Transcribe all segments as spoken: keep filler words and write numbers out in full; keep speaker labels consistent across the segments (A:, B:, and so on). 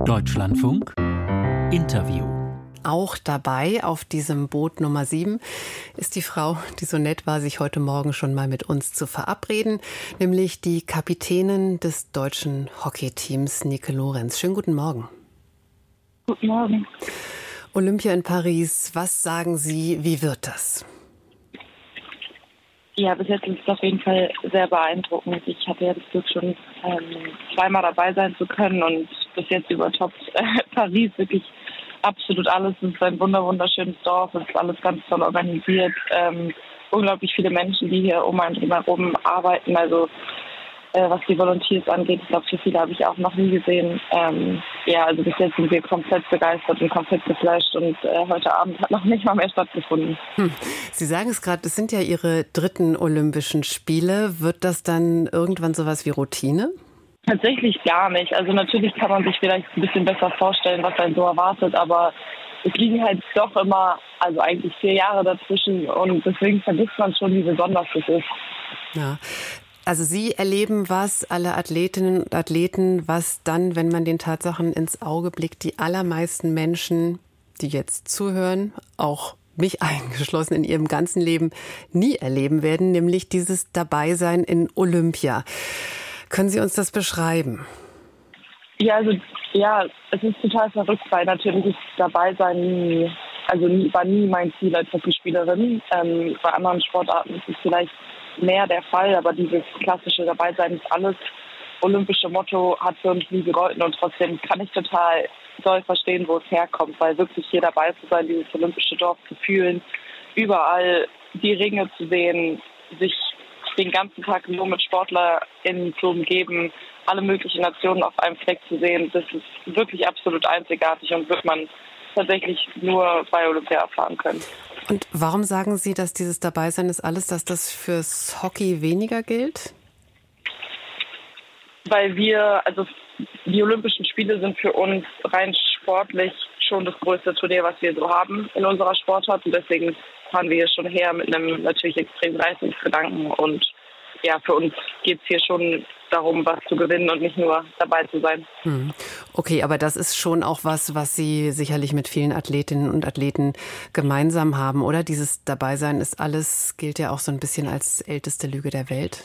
A: Deutschlandfunk Interview.
B: Auch dabei auf diesem Boot Nummer sieben ist die Frau, die so nett war, sich heute Morgen schon mal mit uns zu verabreden, nämlich die Kapitänin des deutschen Hockeyteams, Nike Lorenz. Schönen guten Morgen.
C: Guten Morgen.
B: Olympia in Paris, was sagen Sie, wie wird das?
C: Ja, bis jetzt ist es auf jeden Fall sehr beeindruckend. Ich hatte ja das Glück, schon ähm, zweimal dabei sein zu können und bis jetzt übertoppt äh, Paris wirklich absolut alles. Es ist ein wunder wunderschönes Dorf, es ist alles ganz toll organisiert. Ähm, unglaublich viele Menschen, die hier um einen drumherum arbeiten. Also äh, was die Volunteers angeht, ich glaube, so viele habe ich auch noch nie gesehen. Ähm, ja, also bis jetzt sind wir komplett begeistert und komplett geflasht und äh, heute Abend hat noch nicht mal mehr stattgefunden.
B: Hm. Sie sagen es gerade, es sind ja Ihre dritten Olympischen Spiele. Wird das dann irgendwann sowas wie Routine?
C: Tatsächlich gar nicht. Also natürlich kann man sich vielleicht ein bisschen besser vorstellen, was einen so erwartet, aber es liegen halt doch immer, also eigentlich vier Jahre dazwischen und deswegen vergisst man schon, wie besonders es ist.
B: Ja. Also Sie erleben was, alle Athletinnen und Athleten, was dann, wenn man den Tatsachen ins Auge blickt, die allermeisten Menschen, die jetzt zuhören, auch mich eingeschlossen, in ihrem ganzen Leben nie erleben werden, nämlich dieses Dabeisein in Olympia. Können Sie uns das beschreiben?
C: Ja, also ja, es ist total verrückt, weil natürlich ist Dabeisein nie, also nie, war nie mein Ziel als Hockeyspielerin. Ähm, bei anderen Sportarten ist es vielleicht mehr der Fall, aber dieses klassische Dabeisein ist alles. Olympische Motto hat für uns nie gegolten und trotzdem kann ich total doll verstehen, wo es herkommt, weil wirklich hier dabei zu sein, dieses olympische Dorf zu fühlen, überall die Ringe zu sehen, sich den ganzen Tag nur mit SportlerInnen zu umgeben, alle möglichen Nationen auf einem Fleck zu sehen, das ist wirklich absolut einzigartig und wird man tatsächlich nur bei Olympia erfahren können.
B: Und warum sagen Sie, dass dieses Dabeisein ist alles, dass das fürs Hockey weniger gilt?
C: Weil wir, also die Olympischen Spiele sind für uns rein sportlich schon das größte Turnier, was wir so haben in unserer Sportart und deswegen fahren wir hier schon her mit einem natürlich extremen Leistungsgedanken und ja, für uns geht es hier schon darum, was zu gewinnen und nicht nur dabei zu sein.
B: Hm. Okay, aber das ist schon auch was, was Sie sicherlich mit vielen Athletinnen und Athleten gemeinsam haben, oder? Dieses Dabeisein ist alles, gilt ja auch so ein bisschen als älteste Lüge der Welt.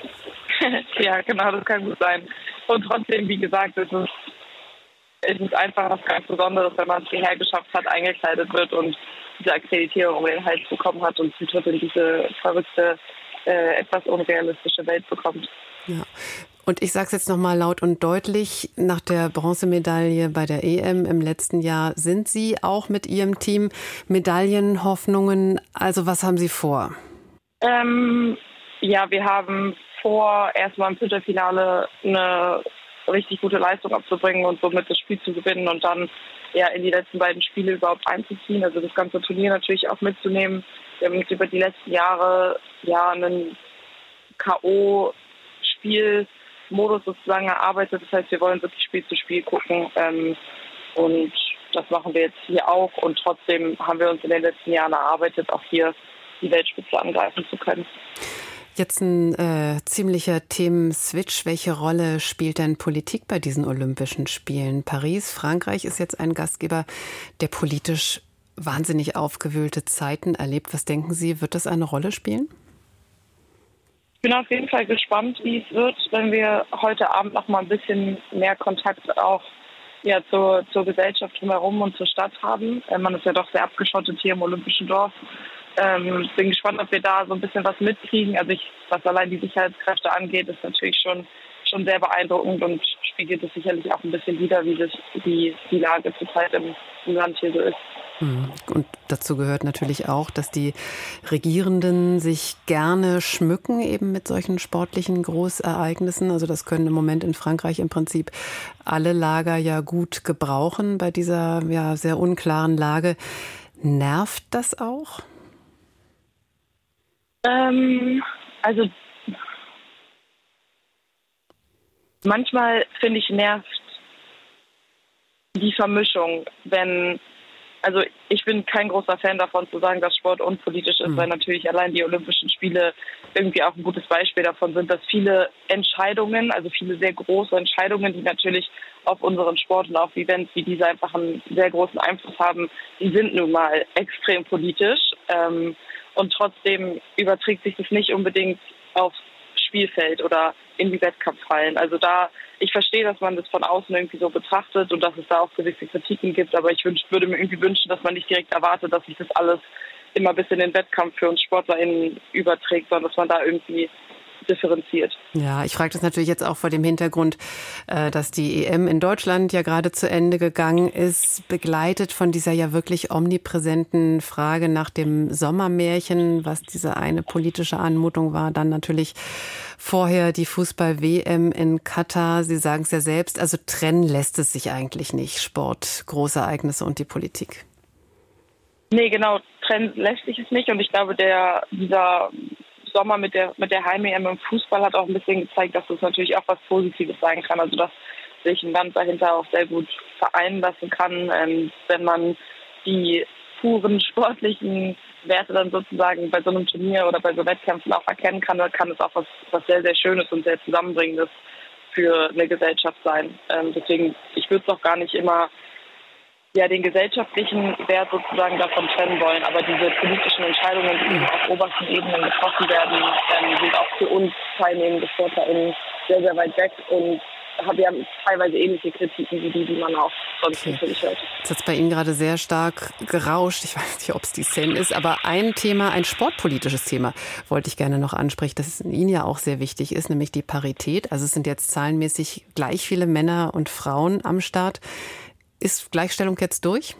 C: Ja, genau, das kann gut sein. Und trotzdem, wie gesagt, es ist, es ist einfach was ganz Besonderes, wenn man es hierher geschafft hat, eingekleidet wird und diese Akkreditierung um den Hals bekommen hat und Zutritt in diese verrückte, äh, etwas unrealistische Welt bekommt.
B: Ja. Und ich sage es jetzt nochmal laut und deutlich, nach der Bronzemedaille bei der E M im letzten Jahr sind Sie auch mit Ihrem Team Medaillenhoffnungen. Also was haben Sie vor?
C: Ähm, ja, wir haben vor, erstmal im Viertelfinale eine richtig gute Leistung abzubringen und somit das Spiel zu gewinnen und dann ja in die letzten beiden Spiele überhaupt einzuziehen, also das ganze Turnier natürlich auch mitzunehmen. Wir haben uns über die letzten Jahre ja einen K O-Spielmodus sozusagen erarbeitet. Das heißt, wir wollen wirklich Spiel zu Spiel gucken ähm, und das machen wir jetzt hier auch und trotzdem haben wir uns in den letzten Jahren erarbeitet, auch hier die Weltspitze angreifen zu können.
B: Jetzt ein äh, ziemlicher Themenswitch. Welche Rolle spielt denn Politik bei diesen Olympischen Spielen? Paris, Frankreich ist jetzt ein Gastgeber, der politisch wahnsinnig aufgewühlte Zeiten erlebt. Was denken Sie, wird das eine Rolle spielen?
C: Ich bin auf jeden Fall gespannt, wie es wird, wenn wir heute Abend noch mal ein bisschen mehr Kontakt auch ja, zur, zur Gesellschaft drumherum und zur Stadt haben. Äh, man ist ja doch sehr abgeschottet hier im Olympischen Dorf. Ähm, bin gespannt, ob wir da so ein bisschen was mitkriegen. Also ich, was allein die Sicherheitskräfte angeht, ist natürlich schon schon sehr beeindruckend und spiegelt es sicherlich auch ein bisschen wider, wie das, die, die Lage zurzeit im, im Land hier so ist.
B: Und dazu gehört natürlich auch, dass die Regierenden sich gerne schmücken eben mit solchen sportlichen Großereignissen. Also das können im Moment in Frankreich im Prinzip alle Lager ja gut gebrauchen bei dieser ja sehr unklaren Lage. Nervt das auch?
C: Ähm, also manchmal finde ich nervt die Vermischung, wenn also ich bin kein großer Fan davon zu sagen, dass Sport unpolitisch ist, mhm. weil natürlich allein die Olympischen Spiele irgendwie auch ein gutes Beispiel davon sind, dass viele Entscheidungen, also viele sehr große Entscheidungen, die natürlich auf unseren Sport und auf Events wie diese einfach einen sehr großen Einfluss haben, die sind nun mal extrem politisch. Ähm, und trotzdem überträgt sich das nicht unbedingt aufs Spielfeld oder in die Wettkampfhallen. Also da, ich verstehe, dass man das von außen irgendwie so betrachtet und dass es da auch gewisse Kritiken gibt, aber ich wünsch, würde mir irgendwie wünschen, dass man nicht direkt erwartet, dass sich das alles immer bis in den Wettkampf für uns SportlerInnen überträgt, sondern dass man da irgendwie differenziert.
B: Ja, ich frage das natürlich jetzt auch vor dem Hintergrund, dass die E M in Deutschland ja gerade zu Ende gegangen ist, begleitet von dieser ja wirklich omnipräsenten Frage nach dem Sommermärchen, was diese eine politische Anmutung war, dann natürlich vorher die Fußball-W M in Katar. Sie sagen es ja selbst, also trennen lässt es sich eigentlich nicht, Sport, Großereignisse und die Politik.
C: Nee, genau, trennen lässt sich es nicht und ich glaube, der dieser Sommer mit der mit der Heim-E M im Fußball hat auch ein bisschen gezeigt, dass das natürlich auch was Positives sein kann. Also dass sich ein Land dahinter auch sehr gut vereinen lassen kann, ähm, wenn man die puren sportlichen Werte dann sozusagen bei so einem Turnier oder bei so Wettkämpfen auch erkennen kann, dann kann es auch was, was sehr, sehr Schönes und sehr Zusammenbringendes für eine Gesellschaft sein. Ähm, deswegen, ich würde es auch gar nicht immer ja, den gesellschaftlichen Wert sozusagen davon trennen wollen. Aber diese politischen Entscheidungen, die eben auf obersten Ebenen getroffen werden, ähm, sind auch für uns teilnehmende SportlerInnen sehr, sehr weit weg und wir haben teilweise ähnliche Kritiken wie die, die man auch sonst okay. natürlich hört.
B: Jetzt hat es bei Ihnen gerade sehr stark gerauscht. Ich weiß nicht, ob es die Szene ist, aber ein Thema, ein sportpolitisches Thema wollte ich gerne noch ansprechen, das Ihnen ja auch sehr wichtig ist, nämlich die Parität. Also es sind jetzt zahlenmäßig gleich viele Männer und Frauen am Start. Ist Gleichstellung jetzt durch?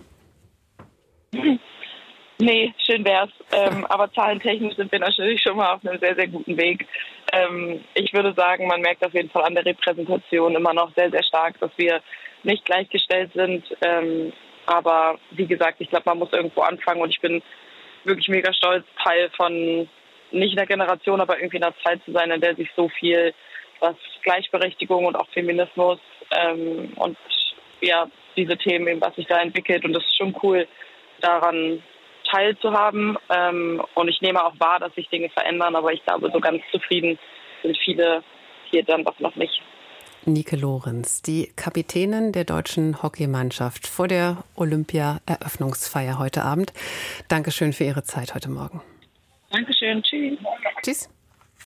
C: Nee, schön wär's. Ähm, aber zahlentechnisch sind wir natürlich schon mal auf einem sehr, sehr guten Weg. Ähm, ich würde sagen, man merkt auf jeden Fall an der Repräsentation immer noch sehr, sehr stark, dass wir nicht gleichgestellt sind. Ähm, aber wie gesagt, ich glaube, man muss irgendwo anfangen und ich bin wirklich mega stolz, Teil von nicht einer Generation, aber irgendwie einer Zeit zu sein, in der sich so viel, was Gleichberechtigung und auch Feminismus ähm, und ja, diese Themen, eben, was sich da entwickelt. Und das ist schon cool, daran teilzuhaben. Ähm, und ich nehme auch wahr, dass sich Dinge verändern, aber ich glaube, so ganz zufrieden sind viele hier dann doch noch nicht.
B: Nike Lorenz, die Kapitänin der deutschen Hockeymannschaft vor der Olympia-Eröffnungsfeier heute Abend. Dankeschön für Ihre Zeit heute Morgen.
C: Dankeschön. Tschüss.
B: Tschüss.